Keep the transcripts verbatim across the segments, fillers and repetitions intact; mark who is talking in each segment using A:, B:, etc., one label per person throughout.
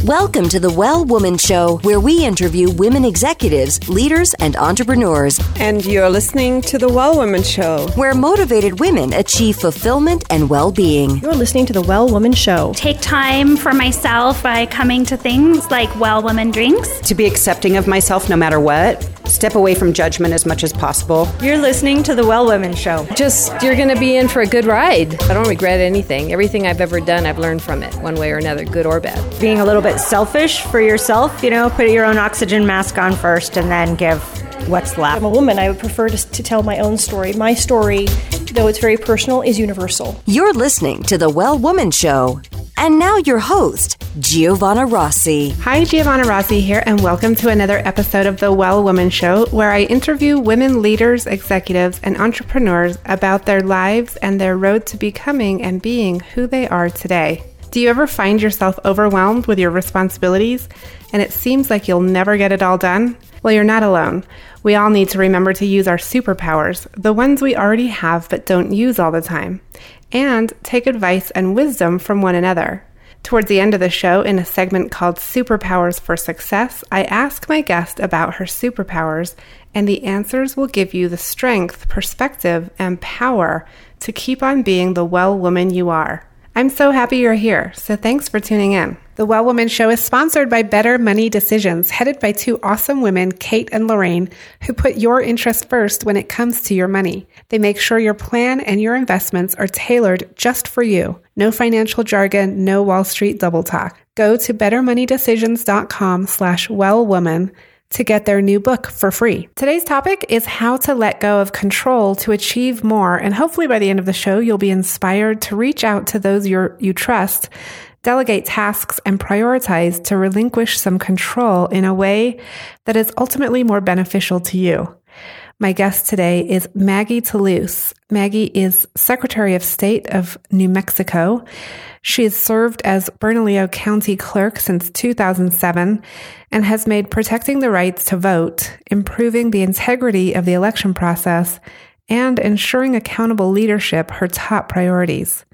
A: Welcome to the Well Woman Show, where we interview women executives, leaders, and entrepreneurs.
B: And you're listening to the Well Woman Show,
A: where motivated women achieve fulfillment and well-being.
C: You're listening to the Well Woman Show.
D: Take time for myself by coming to things like Well Woman Drinks.
E: To be accepting of myself no matter what. Step away from judgment as much as possible.
F: You're listening to the Well Woman Show.
G: Just, you're going to be in for a good ride. I don't regret anything. Everything I've ever done, I've learned from it, one way or another, good or bad.
F: Being a little bit selfish for yourself, you know, put your own oxygen mask on first and then give what's left.
C: I'm a woman. I would prefer to, to tell my own story. My story, though it's very personal, is universal.
A: You're listening to the Well Woman Show. And now your host, Giovanna Rossi.
H: Hi, Giovanna Rossi here, and welcome to another episode of the Well Woman Show, where I interview women leaders, executives, and entrepreneurs about their lives and their road to becoming and being who they are today. Do you ever find yourself overwhelmed with your responsibilities, and it seems like you'll never get it all done? Well, you're not alone. We all need to remember to use our superpowers, the ones we already have but don't use all the time, and take advice and wisdom from one another. Towards the end of the show, in a segment called Superpowers for Success, I ask my guest about her superpowers, and the answers will give you the strength, perspective, and power to keep on being the well woman you are. I'm so happy you're here, so thanks for tuning in. The Well Woman Show is sponsored by Better Money Decisions, headed by two awesome women, Kate and Lorraine, who put your interest first when it comes to your money. They make sure your plan and your investments are tailored just for you. No financial jargon, no Wall Street double talk. Go to bettermoneydecisions.com slash wellwoman to get their new book for free. Today's topic is how to let go of control to achieve more, and hopefully by the end of the show, you'll be inspired to reach out to those you're, you trust, delegate tasks, and prioritize to relinquish some control in a way that is ultimately more beneficial to you. My guest today is Maggie Toulouse. Maggie is Secretary of State of New Mexico. She has served as Bernalillo County Clerk since two thousand seven and has made protecting the rights to vote, improving the integrity of the election process, and ensuring accountable leadership her top priorities.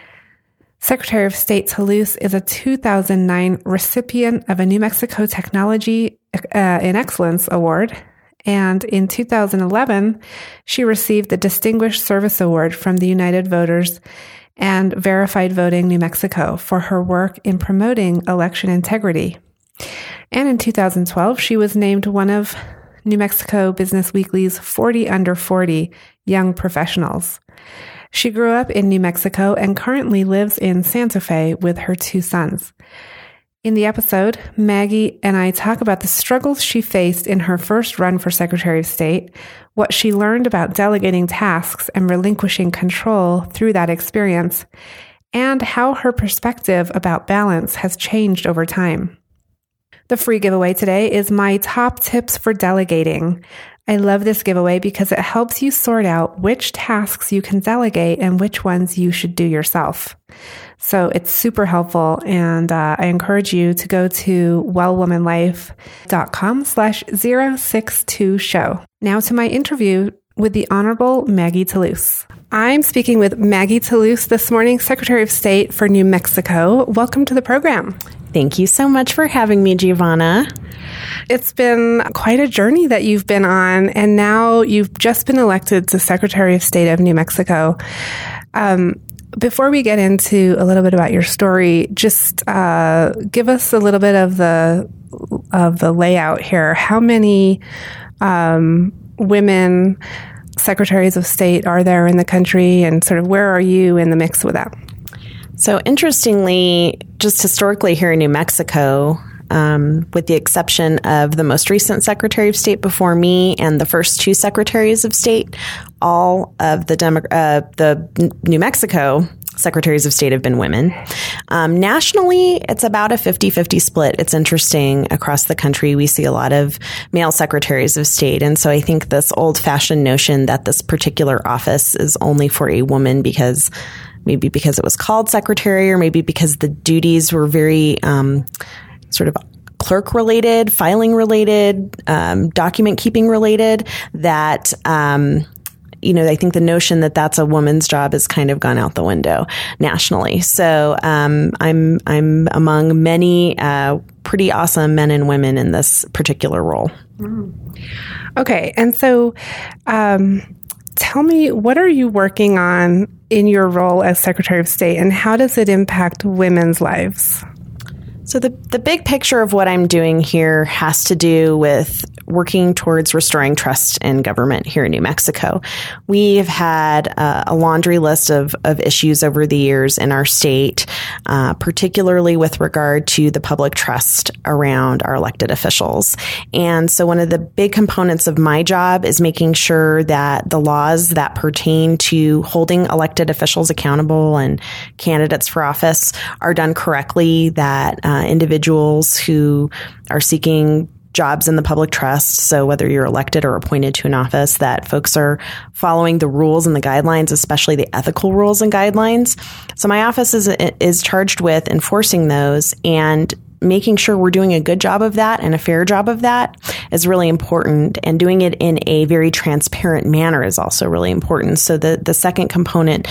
H: Secretary of State Toulouse is a two thousand nine recipient of a New Mexico Technology uh, in Excellence Award, and in two thousand eleven, she received the Distinguished Service Award from the United Voters and Verified Voting New Mexico for her work in promoting election integrity. And in two thousand twelve, she was named one of New Mexico Business Weekly's forty under forty young professionals. She grew up in New Mexico and currently lives in Santa Fe with her two sons. In the episode, Maggie and I talk about the struggles she faced in her first run for Secretary of State, what she learned about delegating tasks and relinquishing control through that experience, and how her perspective about balance has changed over time. The free giveaway today is my top tips for delegating. I love this giveaway because it helps you sort out which tasks you can delegate and which ones you should do yourself. So it's super helpful, and uh, I encourage you to go to wellwomanlife.com slash 062 show. Now to my interview with the Honorable Maggie Toulouse. I'm speaking with Maggie Toulouse this morning, Secretary of State for New Mexico. Welcome to the program.
I: Thank you so much for having me, Giovanna.
H: It's been quite a journey that you've been on, and now you've just been elected to Secretary of State of New Mexico. Um, before we get into a little bit about your story, just uh, give us a little bit of the of the layout here. How many um, women secretaries of state are there in the country, and sort of where are you in the mix with that?
I: So interestingly, just historically here in New Mexico, um, with the exception of the most recent Secretary of State before me and the first two Secretaries of State, all of the Demo- uh, the New Mexico Secretaries of State have been women. Um, nationally, it's about a fifty-fifty split. It's interesting. Across the country, we see a lot of male Secretaries of State. And so I think this old-fashioned notion that this particular office is only for a woman because maybe because it was called secretary, or maybe because the duties were very um, sort of clerk related, filing related, um, document keeping related, that um, you know, I think the notion that that's a woman's job has kind of gone out the window nationally. So um, I'm I'm among many uh, pretty awesome men and women in this particular role.
H: Mm. Okay, and so um, tell me, what are you working on in your role as Secretary of State, and how does it impact women's lives?
I: So the, the big picture of what I'm doing here has to do with working towards restoring trust in government here in New Mexico. We've had uh, a laundry list of, of issues over the years in our state, uh, particularly with regard to the public trust around our elected officials. And so one of the big components of my job is making sure that the laws that pertain to holding elected officials accountable and candidates for office are done correctly, that uh, individuals who are seeking jobs in the public trust, so whether you're elected or appointed to an office, that folks are following the rules and the guidelines, especially the ethical rules and guidelines. So my office is is charged with enforcing those, and making sure we're doing a good job of that and a fair job of that is really important. And doing it in a very transparent manner is also really important. So the, the second component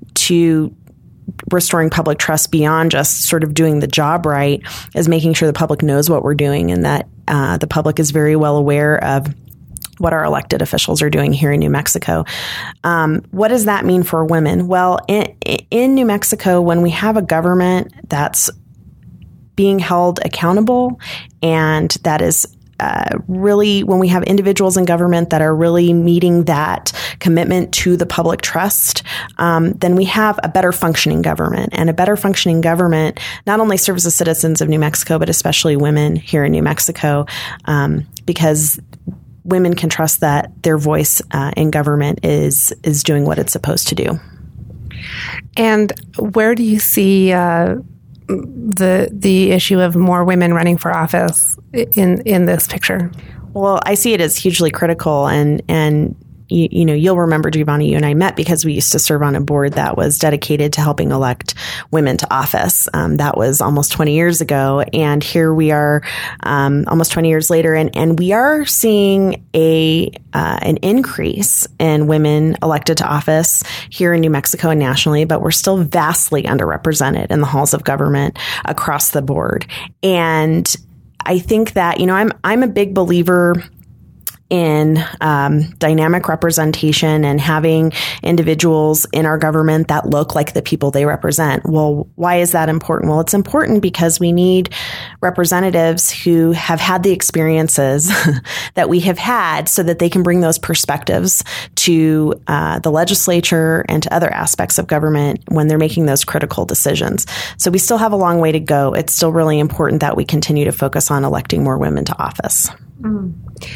I: to restoring public trust beyond just sort of doing the job right is making sure the public knows what we're doing, and that uh, the public is very well aware of what our elected officials are doing here in New Mexico. Um, what does that mean for women? Well, in, in New Mexico, when we have a government that's being held accountable, and that is Uh, really, when we have individuals in government that are really meeting that commitment to the public trust, um, then we have a better functioning government. And a better functioning government not only serves the citizens of New Mexico, but especially women here in New Mexico, um, because women can trust that their voice uh, in government is is doing what it's supposed to do.
H: And where do you see uh the the issue of more women running for office in in this picture?
I: Well, I see it as hugely critical, and and you, you know, you'll remember, Giovanni, you and I met because we used to serve on a board that was dedicated to helping elect women to office. Um, that was almost twenty years ago, and here we are, um, almost twenty years later, and and we are seeing a uh, an increase in women elected to office here in New Mexico and nationally, but we're still vastly underrepresented in the halls of government across the board. And I think that, you know, I'm I'm a big believer in um, dynamic representation and having individuals in our government that look like the people they represent. Well, why is that important? Well, it's important because we need representatives who have had the experiences that we have had, so that they can bring those perspectives to uh, the legislature and to other aspects of government when they're making those critical decisions. So we still have a long way to go. It's still really important that we continue to focus on electing more women to office.
H: Mm.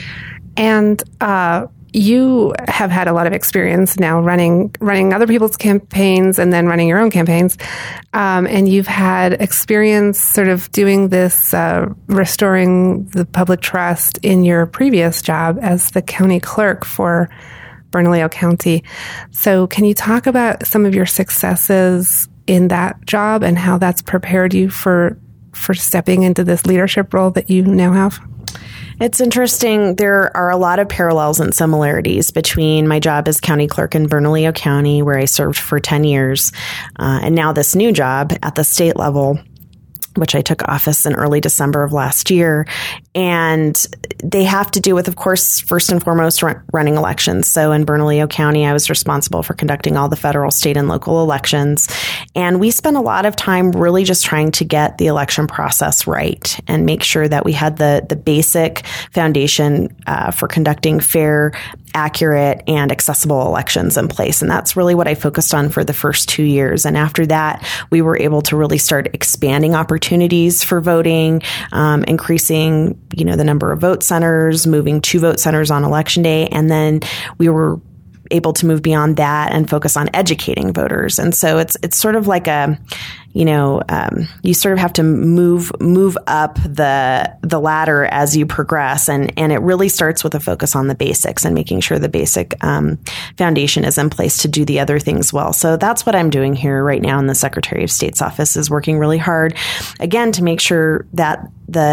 H: And uh, you have had a lot of experience now running running other people's campaigns and then running your own campaigns. Um, and you've had experience sort of doing this, uh, restoring the public trust in your previous job as the county clerk for Bernalillo County. So can you talk about some of your successes in that job and how that's prepared you for for stepping into this leadership role that you now have?
I: It's interesting. There are a lot of parallels and similarities between my job as county clerk in Bernalillo County, where I served for ten years, uh, and now this new job at the state level, which I took office in early December of last year. And they have to do with, of course, first and foremost, run, running elections. So in Bernalillo County, I was responsible for conducting all the federal, state, and local elections. And we spent a lot of time really just trying to get the election process right and make sure that we had the, the basic foundation uh, for conducting fair, accurate, and accessible elections in place. And that's really what I focused on for the first two years. And after that, we were able to really start expanding opportunities for voting, um, increasing, you know, the number of vote centers, moving to vote centers on election day. And then we were able to move beyond that and focus on educating voters. And so it's it's sort of like a, you know, um, you sort of have to move move up the the ladder as you progress, and and it really starts with a focus on the basics and making sure the basic um, foundation is in place to do the other things well. So that's what I'm doing here right now in the Secretary of State's office, is working really hard, again, to make sure that the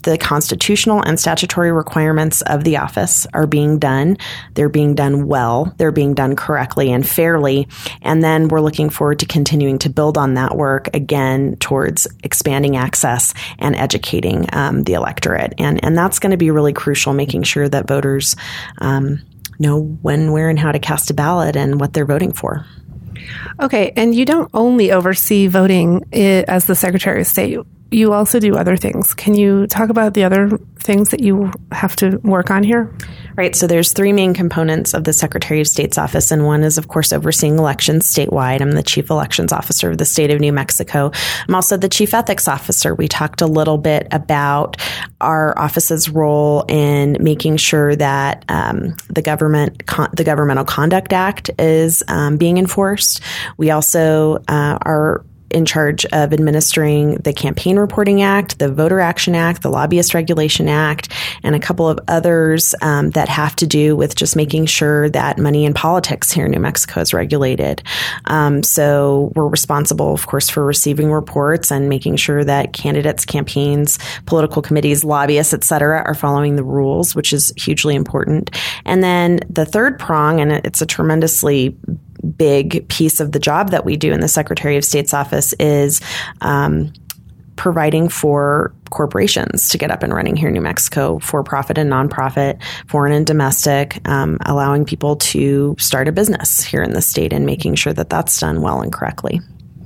I: the constitutional and statutory requirements of the office are being done. They're being done well. They're being done correctly and fairly. And then we're looking forward to continuing to build on that work again towards expanding access and educating um, the electorate. And, and that's going to be really crucial, making sure that voters um, know when, where, and how to cast a ballot and what they're voting for.
H: Okay, and you don't only oversee voting as the Secretary of State. You also do other things. Can you talk about the other things that you have to work on here?
I: Right. So there's three main components of the Secretary of State's office, and one is, of course, overseeing elections statewide. I'm the Chief Elections Officer of the state of New Mexico. I'm also the Chief Ethics Officer. We talked a little bit about our office's role in making sure that um, the government, con- the Governmental Conduct Act is um, being enforced. We also uh, are in charge of administering the Campaign Reporting Act, the Voter Action Act, the Lobbyist Regulation Act, and a couple of others um, that have to do with just making sure that money in politics here in New Mexico is regulated. Um, so we're responsible, of course, for receiving reports and making sure that candidates, campaigns, political committees, lobbyists, et cetera, are following the rules, which is hugely important. And then the third prong, and it's a tremendously big piece of the job that we do in the Secretary of State's office, is um, providing for corporations to get up and running here in New Mexico, for-profit and nonprofit, foreign and domestic, um, allowing people to start a business here in the state and making sure that that's done well and correctly.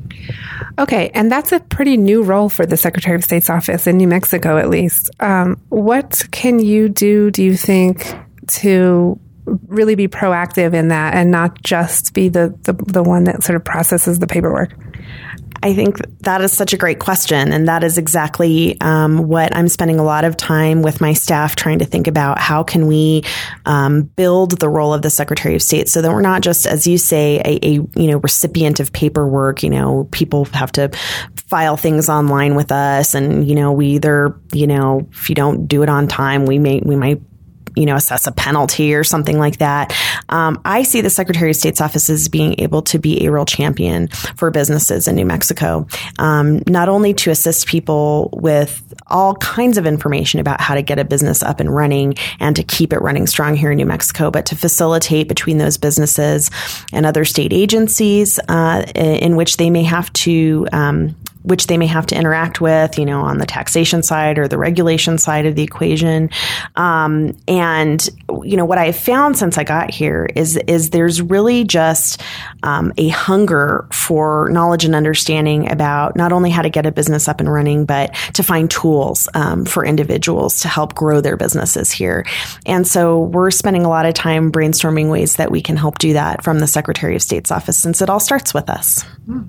H: Okay, and that's a pretty new role for the Secretary of State's office in New Mexico, at least. Um, what can you do, do you think, to really be proactive in that and not just be the, the, the one that sort of processes the paperwork?
I: I think that is such a great question. And that is exactly um, what I'm spending a lot of time with my staff trying to think about. How can we um, build the role of the Secretary of State so that we're not just, as you say, a, a you know recipient of paperwork. You know, people have to file things online with us, and you know, we either you know if you don't do it on time, we may we might. you know, assess a penalty or something like that. Um, I see the Secretary of State's office as being able to be a real champion for businesses in New Mexico, um, not only to assist people with all kinds of information about how to get a business up and running and to keep it running strong here in New Mexico, but to facilitate between those businesses and other state agencies uh, in which they may have to um, which they may have to interact with, you know, on the taxation side or the regulation side of the equation. Um, and, you know, what I have found since I got here is, is there's really just um, a hunger for knowledge and understanding about not only how to get a business up and running, but to find tools um, for individuals to help grow their businesses here. And so we're spending a lot of time brainstorming ways that we can help do that from the Secretary of State's office, since it all starts with us. Mm.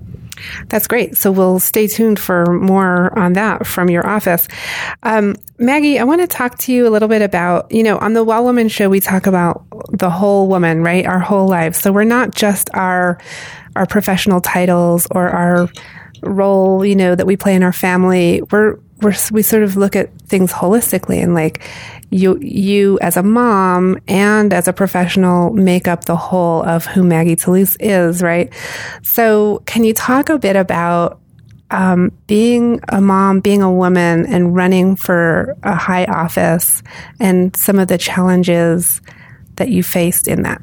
H: That's great. So we'll stay tuned for more on that from your office. Um, Maggie, I want to talk to you a little bit about, you know, on the Well Woman Show, we talk about the whole woman, right? Our whole lives. So we're not just our, our professional titles or our role, you know, that we play in our family. We're, we're, we sort of look at things holistically, and like you, you as a mom and as a professional make up the whole of who Maggie Toulouse is, right? So can you talk a bit about um, being a mom, being a woman, and running for a high office, and some of the challenges that you faced in that?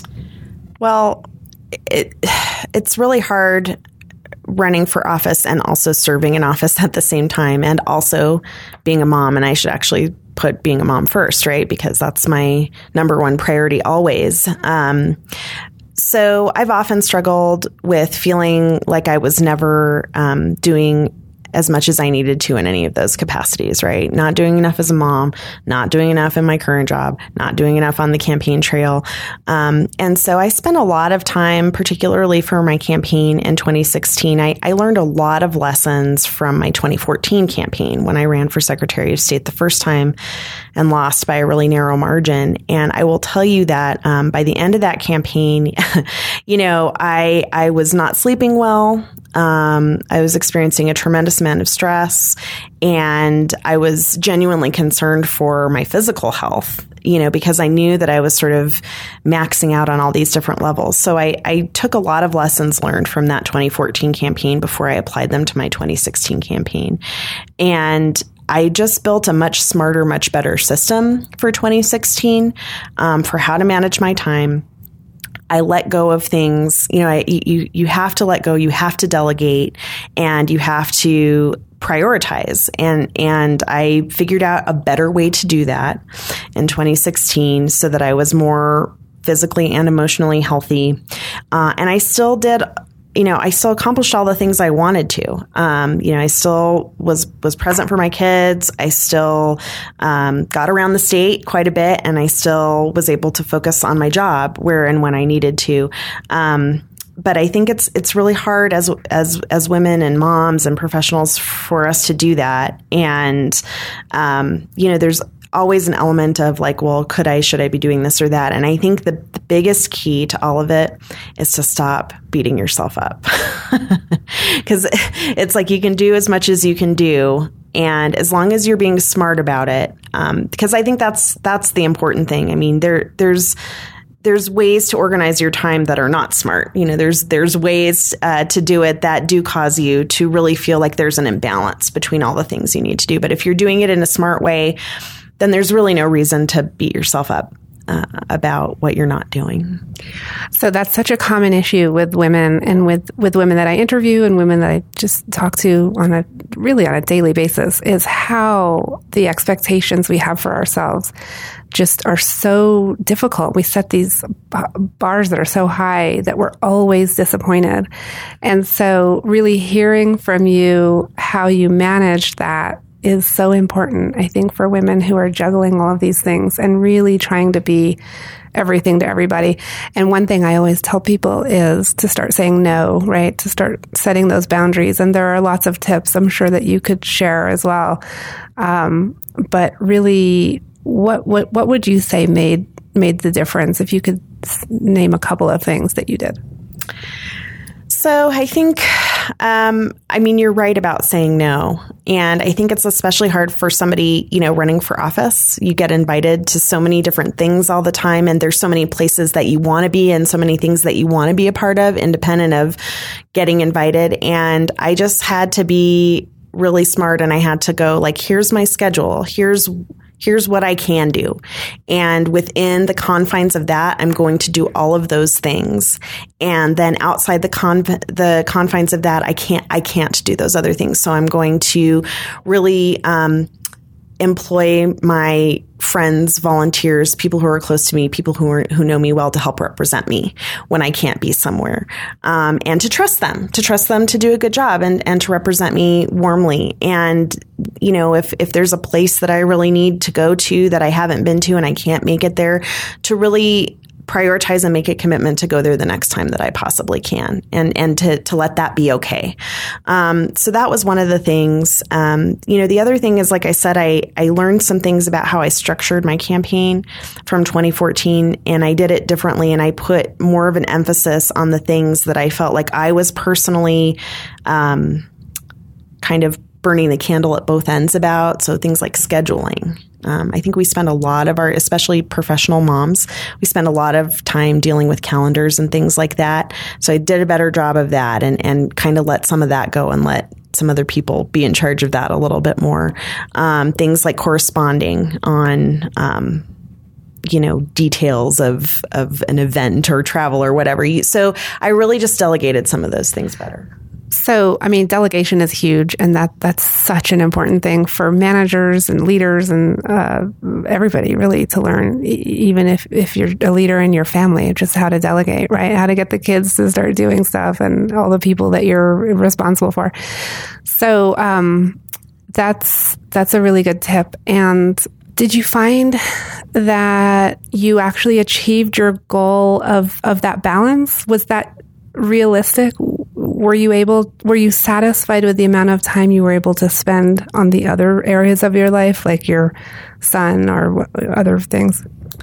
I: Well, it, it's really hard running for office and also serving in office at the same time, and also being a mom. And I should actually put being a mom first, right? Because that's my number one priority always. Um, so I've often struggled with feeling like I was never um, doing as much as I needed to in any of those capacities, right? Not doing enough as a mom, not doing enough in my current job, not doing enough on the campaign trail. Um, and so I spent a lot of time, particularly for my campaign in twenty sixteen. I, I learned a lot of lessons from my twenty fourteen campaign when I ran for Secretary of State the first time and lost by a really narrow margin. And I will tell you that um, by the end of that campaign, you know, I I was not sleeping well. Um, I was experiencing a tremendous amount of stress, and I was genuinely concerned for my physical health, you know, because I knew that I was sort of maxing out on all these different levels. So I, I took a lot of lessons learned from that twenty fourteen campaign before I applied them to my twenty sixteen campaign. And I just built a much smarter, much better system for twenty sixteen um, for how to manage my time. I let go of things, you know, I, you, you have to let go, you have to delegate, and you have to prioritize. And, and I figured out a better way to do that in twenty sixteen so that I was more physically and emotionally healthy. Uh, and I still did, you know, I still accomplished all the things I wanted to. Um, you know, I still was, was present for my kids. I still, um, got around the state quite a bit, and I still was able to focus on my job where and when I needed to. Um, but I think it's, it's really hard as, as, as women and moms and professionals for us to do that. And, um, you know, there's always an element of like, well, could I, should I be doing this or that? And I think the, the biggest key to all of it is to stop beating yourself up. Because it's like you can do as much as you can do. And as long as you're being smart about it, um, because I think that's, that's the important thing. I mean, there, there's, there's ways to organize your time that are not smart. You know, there's, there's ways uh, to do it that do cause you to really feel like there's an imbalance between all the things you need to do. But if you're doing it in a smart way, then there's really no reason to beat yourself up uh, about what you're not doing.
H: So that's such a common issue with women, and with, with women that I interview and women that I just talk to on a really on a daily basis, is how the expectations we have for ourselves just are so difficult. We set these bars that are so high that we're always disappointed. And so really hearing from you how you manage that is so important, I think, for women who are juggling all of these things and really trying to be everything to everybody. And one thing I always tell people is to start saying no, right? To start setting those boundaries. And there are lots of tips I'm sure that you could share as well. Um, but really, what, what, what would you say made, made the difference, if you could name a couple of things that you did?
I: So I think, um, I mean, you're right about saying no. And I think it's especially hard for somebody, you know, running for office. You get invited to so many different things all the time, and there's so many places that you want to be and so many things that you want to be a part of, independent of getting invited. And I just had to be really smart, and I had to go like, here's my schedule. Here's Here's what I can do. And within the confines of that, I'm going to do all of those things. And then outside the con- the confines of that, I can't, I can't do those other things. So I'm going to really, um, employ my friends, volunteers, people who are close to me, people who are, who know me well to help represent me when I can't be somewhere. Um, and to trust them, to trust them to do a good job and, and to represent me warmly. And, you know, if, if there's a place that I really need to go to that I haven't been to and I can't make it there, to really prioritize and make a commitment to go there the next time that I possibly can, and, and to, to let that be okay. Um, so that was one of the things. Um, you know, the other thing is, like I said, I, I learned some things about how I structured my campaign from twenty fourteen, and I did it differently, and I put more of an emphasis on the things that I felt like I was personally, um, kind of burning the candle at both ends about. So things like scheduling. Um, I think we spend a lot of our, especially professional moms, we spend a lot of time dealing with calendars and things like that. So I did a better job of that, and, and kind of let some of that go and let some other people be in charge of that a little bit more. Um, things like corresponding on, um, you know, details of, of an event or travel or whatever. So I really just delegated some of those things better.
H: So, I mean, delegation is huge, and that that's such an important thing for managers and leaders and uh, everybody really to learn, e- even if, if you're a leader in your family, just how to delegate, right? How to get the kids to start doing stuff and all the people that you're responsible for. So, um, that's, that's a really good tip. And did you find that you actually achieved your goal of, of that balance? Was that realistic? Were you able, were you satisfied with the amount of time you were able to spend on the other areas of your life, like your son or other things?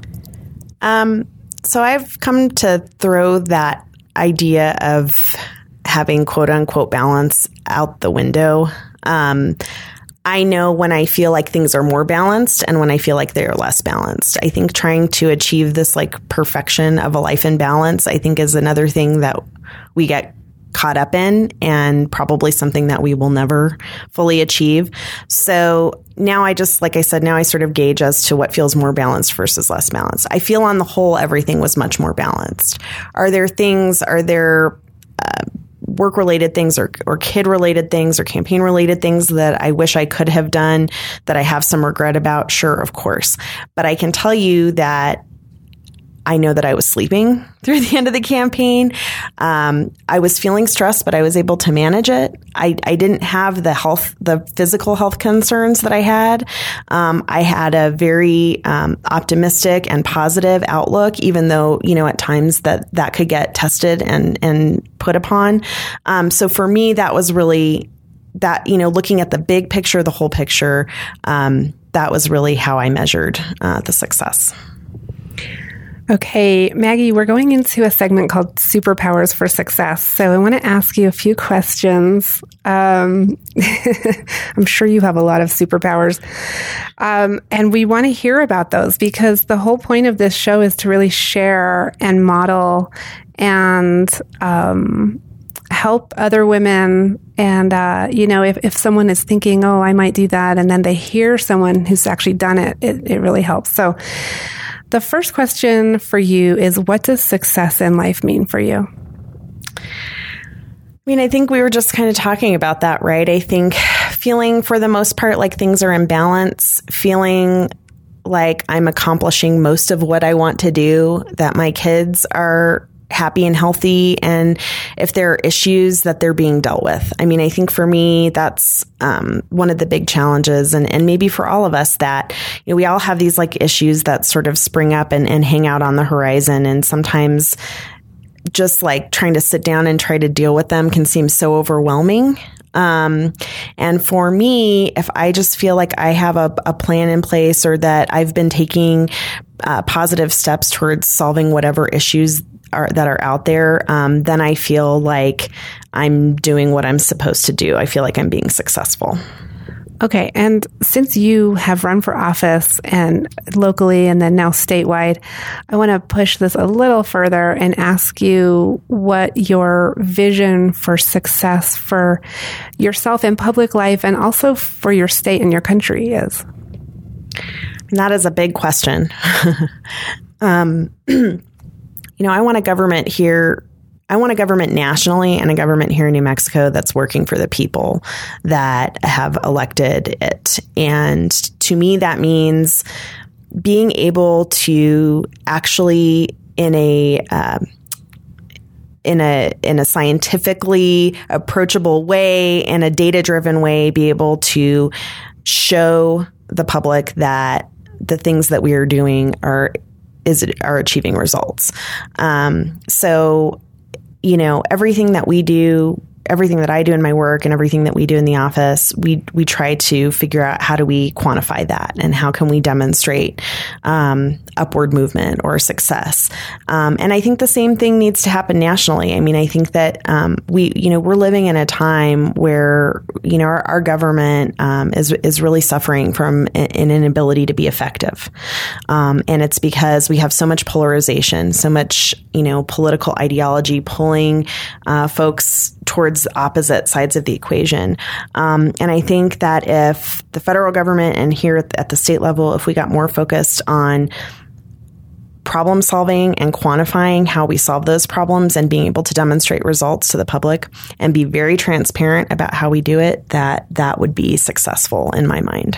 I: Um, so I've come to throw that idea of having quote unquote balance out the window. Um, I know when I feel like things are more balanced and when I feel like they are less balanced. I think trying to achieve this like perfection of a life in balance, I think, is another thing that we get caught up in, and probably something that we will never fully achieve. So now I just, like I said, now I sort of gauge as to what feels more balanced versus less balanced. I feel on the whole, everything was much more balanced. Are there things, are there uh, work-related things or, or kid-related things or campaign-related things that I wish I could have done that I have some regret about? Sure, of course. But I can tell you that I know that I was sleeping through the end of the campaign. Um, I was feeling stressed, but I was able to manage it. I, I didn't have the health, the physical health concerns that I had. Um, I had a very um, optimistic and positive outlook, even though, you know, at times that that could get tested and, and put upon. Um, so for me, that was really that, you know, looking at the big picture, the whole picture, um, that was really how I measured uh, the success.
H: Okay, Maggie, we're going into a segment called Superpowers for Success. So I want to ask you a few questions. Um, I'm sure you have a lot of superpowers. Um, and we want to hear about those because the whole point of this show is to really share and model and um, help other women. And, uh, you know, if, if someone is thinking, oh, I might do that, and then they hear someone who's actually done it, it, it really helps. So the first question for you is, what does success in life mean for you?
I: I mean, I think we were just kind of talking about that, right? I think feeling for the most part like things are in balance, feeling like I'm accomplishing most of what I want to do, that my kids are happy and healthy, and if there are issues that they're being dealt with. I mean, I think for me, that's um, one of the big challenges, and, and maybe for all of us, that, you know, we all have these like issues that sort of spring up and, and hang out on the horizon, and sometimes just like trying to sit down and try to deal with them can seem so overwhelming. Um, and for me, if I just feel like I have a, a plan in place, or that I've been taking uh, positive steps towards solving whatever issues are, that are out there, um, then I feel like I'm doing what I'm supposed to do. I feel like I'm being successful.
H: Okay. And since you have run for office and locally and then now statewide, I want to push this a little further and ask you what your vision for success for yourself in public life and also for your state and your country is.
I: And that is a big question. um, you know, I want a government here. I want a government nationally and a government here in New Mexico that's working for the people that have elected it. And to me, that means being able to actually, in a uh, in a in a scientifically approachable way, in a data-driven way, be able to show the public that the things that we are doing are is are achieving results. Um, so. You know, everything that we do, everything that I do in my work and everything that we do in the office, we we try to figure out how do we quantify that and how can we demonstrate um, upward movement or success. Um, and I think the same thing needs to happen nationally. I mean, I think that um, we, you know, we're living in a time where, you know, our, our government um, is is really suffering from an, an inability to be effective. Um, and it's because we have so much polarization, so much, you know, political ideology pulling uh, folks towards opposite sides of the equation. Um, and I think that if the federal government and here at the, at the state level, if we got more focused on problem solving and quantifying how we solve those problems and being able to demonstrate results to the public and be very transparent about how we do it, that that would be successful in my mind.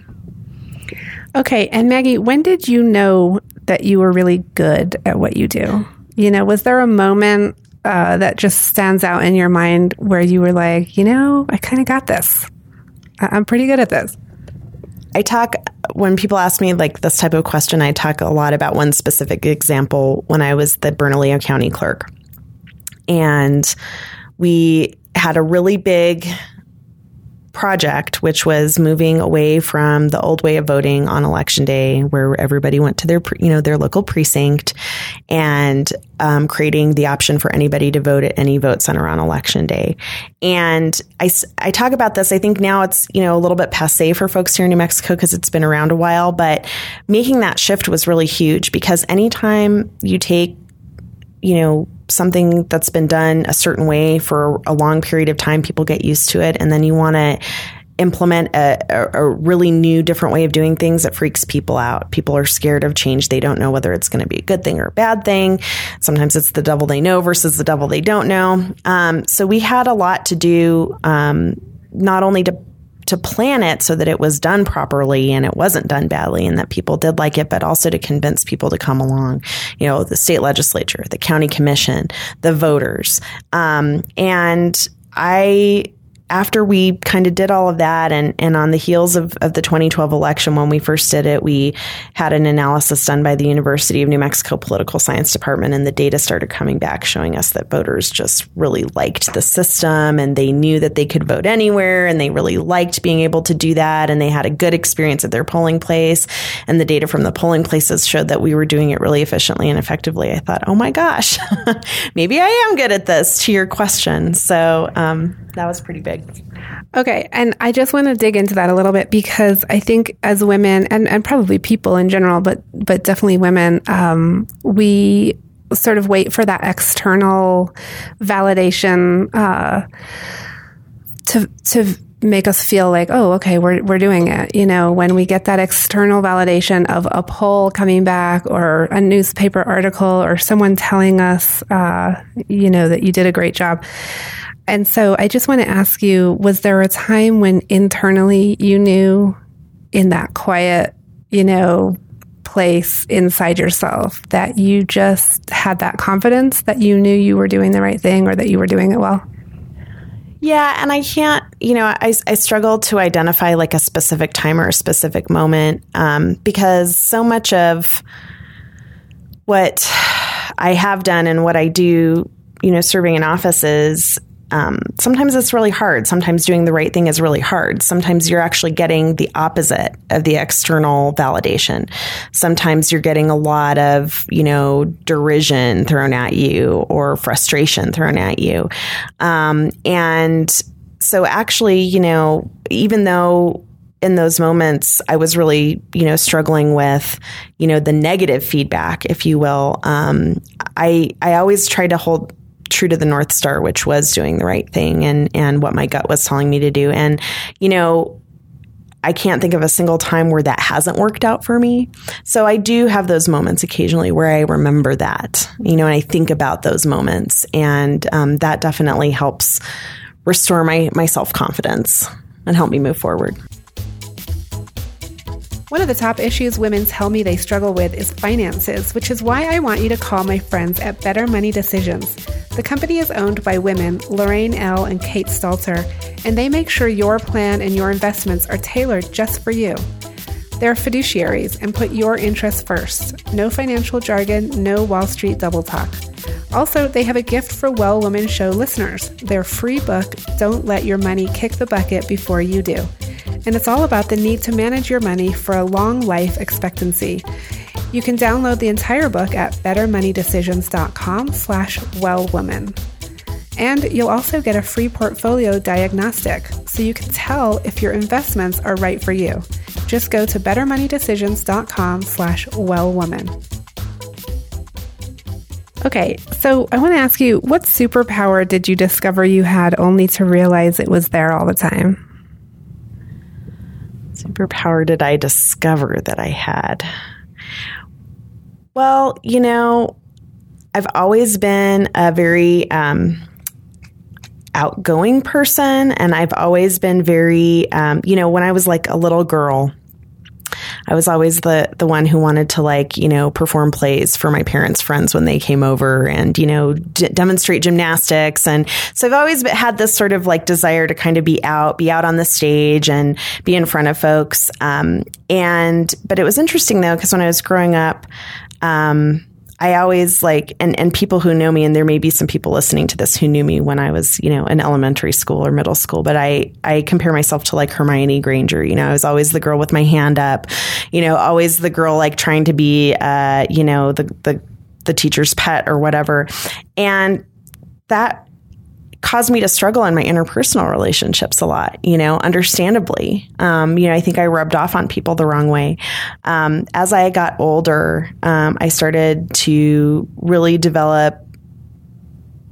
H: Okay. And Maggie, when did you know that you were really good at what you do? You know, was there a moment Uh, that just stands out in your mind where you were like, you know, I kind of got this. I- I'm pretty good at this.
I: I talk, when people ask me like this type of question, I talk a lot about one specific example when I was the Bernalillo County clerk. And we had a really big project, which was moving away from the old way of voting on election day, where everybody went to their, you know, their local precinct, and um, creating the option for anybody to vote at any vote center on election day. And I, I talk about this. I think now it's, you know, a little bit passé for folks here in New Mexico because it's been around a while, but making that shift was really huge because anytime you take, you know, something that's been done a certain way for a long period of time, people get used to it. And then you want to implement a, a, a really new, different way of doing things that freaks people out. People are scared of change. They don't know whether it's going to be a good thing or a bad thing. Sometimes it's the devil they know versus the devil they don't know. Um, so we had a lot to do, um, not only to to plan it so that it was done properly and it wasn't done badly and that people did like it, but also to convince people to come along, you know, the state legislature, the county commission, the voters. Um, and I, after we kind of did all of that and, and on the heels of, of the twenty twelve election, when we first did it, we had an analysis done by the University of New Mexico Political Science Department, and the data started coming back showing us that voters just really liked the system and they knew that they could vote anywhere and they really liked being able to do that, and they had a good experience at their polling place. And the data from the polling places showed that we were doing it really efficiently and effectively. I thought, oh my gosh, maybe I am good at this, to your question. So um, that was pretty big.
H: Okay. And I just want to dig into that a little bit, because I think as women and, and probably people in general, but, but definitely women, um, we sort of wait for that external validation, uh, to, to make us feel like, oh, okay, we're, we're doing it. You know, when we get that external validation of a poll coming back or a newspaper article or someone telling us, uh, you know, that you did a great job. And so I just want to ask you, was there a time when internally you knew in that quiet, you know, place inside yourself that you just had that confidence that you knew you were doing the right thing or that you were doing it well?
I: Yeah. And I can't, you know, I, I struggle to identify like a specific time or a specific moment, um, because so much of what I have done and what I do, you know, serving in office is, Um, sometimes it's really hard. Sometimes doing the right thing is really hard. Sometimes you're actually getting the opposite of the external validation. Sometimes you're getting a lot of, you know, derision thrown at you or frustration thrown at you. Um, and so actually, you know, even though in those moments I was really, you know, struggling with, you know, the negative feedback, if you will, um, I, I always try to hold true to the North Star, which was doing the right thing and, and what my gut was telling me to do. And, you know, I can't think of a single time where that hasn't worked out for me. So I do have those moments occasionally where I remember that, you know, and I think about those moments, and um, that definitely helps restore my, my self-confidence and help me move forward.
H: One of the top issues women tell me they struggle with is finances, which is why I want you to call my friends at Better Money Decisions. The company is owned by women, Lorraine L. and Kate Stalter, and they make sure your plan and your investments are tailored just for you. They're fiduciaries and put your interests first. No financial jargon, no Wall Street double talk. Also, they have a gift for Well Woman Show listeners. Their free book, Don't Let Your Money Kick the Bucket Before You Do. And it's all about the need to manage your money for a long life expectancy. You can download the entire book at bettermoneydecisions.com slash wellwoman. And you'll also get a free portfolio diagnostic, so you can tell if your investments are right for you. Just go to bettermoneydecisions.com slash wellwoman. Okay, so I want to ask you, what superpower did you discover you had only to realize it was there all the time?
I: Superpower did I discover that I had? Well, you know, I've always been a very um, outgoing person, and I've always been very, um, you know, when I was like a little girl, I was always the the one who wanted to, like, you know, perform plays for my parents' friends when they came over and, you know, d- demonstrate gymnastics. And so I've always had this sort of like desire to kind of be out, be out on the stage and be in front of folks. Um, and, but it was interesting though, because when I was growing up, um, I always like, and, and people who know me, and there may be some people listening to this who knew me when I was, you know, in elementary school or middle school, but I, I compare myself to like Hermione Granger. You know, I was always the girl with my hand up, you know, always the girl like trying to be, uh, you know, the, the, the teacher's pet or whatever. And that caused me to struggle in my interpersonal relationships a lot, you know, understandably. Um, you know, I think I rubbed off on people the wrong way. Um, as I got older, um, I started to really develop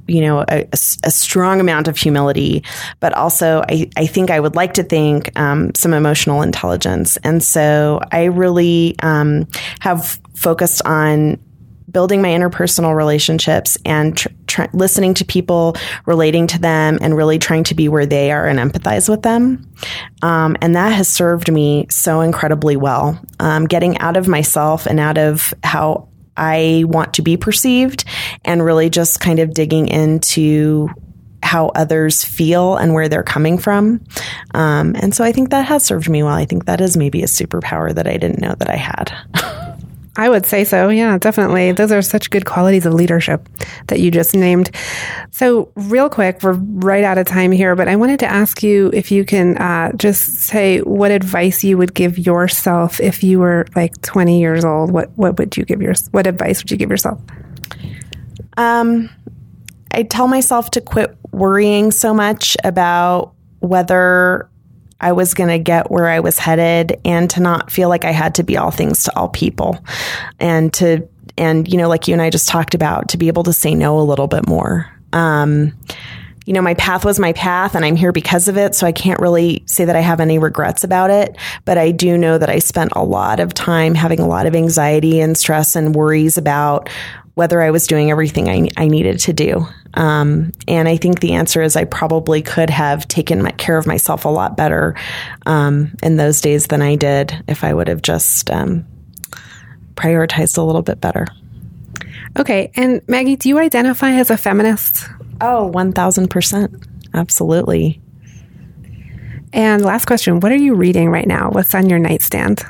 I: you know, a, a strong amount of humility, but also I, I think I would like to think um, some emotional intelligence. And so I really um, have focused on building my interpersonal relationships and tr- tr- listening to people, relating to them, and really trying to be where they are and empathize with them. Um, and that has served me so incredibly well. Um, getting out of myself and out of how I want to be perceived, and really just kind of digging into how others feel and where they're coming from. Um, and so I think that has served me well. I think that is maybe a superpower that I didn't know that I had.
H: I would say so. Yeah, definitely. Those are such good qualities of leadership that you just named. So real quick, we're right out of time here, but I wanted to ask you if you can uh, just say what advice you would give yourself if you were like twenty years old. What what would you give your, what advice would you give yourself?
I: Um, I tell myself to quit worrying so much about whether I was going to get where I was headed, and to not feel like I had to be all things to all people, and to, and, you know, like you and I just talked about, to be able to say no a little bit more. Um, you know, my path was my path, and I'm here because of it. So I can't really say that I have any regrets about it, but I do know that I spent a lot of time having a lot of anxiety and stress and worries about whether I was doing everything I, I needed to do. Um, and I think the answer is I probably could have taken my, care of myself a lot better um, in those days than I did if I would have just um, prioritized a little bit better.
H: Okay. And Maggie, do you identify as a feminist?
I: Oh, one thousand percent. Absolutely.
H: And last question, what are you reading right now? What's on your nightstand?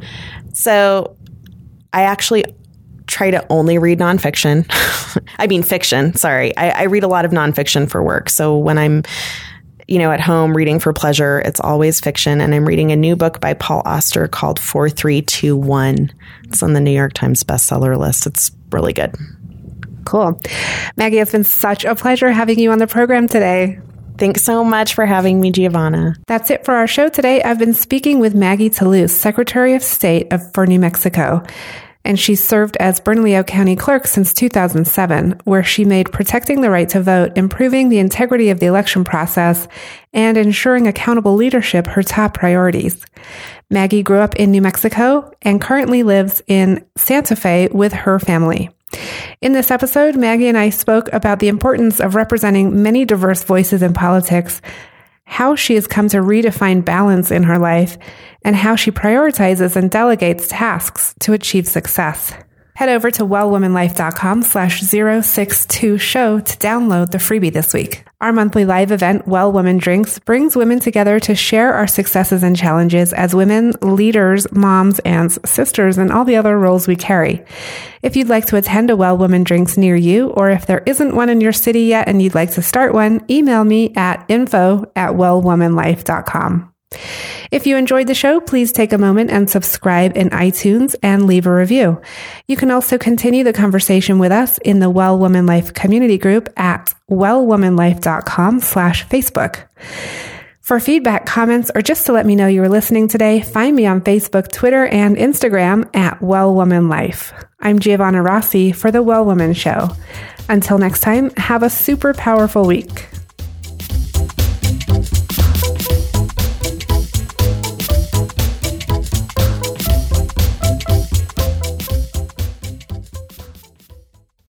I: So I actually try to only read nonfiction. I mean, fiction. Sorry. I, I read a lot of nonfiction for work. So when I'm, you know, at home reading for pleasure, it's always fiction. And I'm reading a new book by Paul Auster called four three two one. It's on the New York Times bestseller list. It's really good.
H: Cool. Maggie, it's been such a pleasure having you on the program today.
I: Thanks so much for having me, Giovanna.
H: That's it for our show today. I've been speaking with Maggie Toulouse, Secretary of State of, for New Mexico. And she's served as Bernalillo County Clerk since two thousand seven, where she made protecting the right to vote, improving the integrity of the election process, and ensuring accountable leadership her top priorities. Maggie grew up in New Mexico and currently lives in Santa Fe with her family. In this episode, Maggie and I spoke about the importance of representing many diverse voices in politics, how she has come to redefine balance in her life, and how she prioritizes and delegates tasks to achieve success. Head over to wellwomanlife.com slash 062 show to download the freebie this week. Our monthly live event, Well Woman Drinks, brings women together to share our successes and challenges as women, leaders, moms, aunts, sisters, and all the other roles we carry. If you'd like to attend a Well Woman Drinks near you, or if there isn't one in your city yet and you'd like to start one, email me at info at wellwomanlife dot com. If you enjoyed the show, please take a moment and subscribe in iTunes and leave a review. You can also continue the conversation with us in the Well Woman Life community group at wellwomanlife.com slash Facebook. For feedback, comments, or just to let me know you were listening today, find me on Facebook, Twitter, and Instagram at Well Woman Life. I'm Giovanna Rossi for The Well Woman Show. Until next time, have a super powerful week.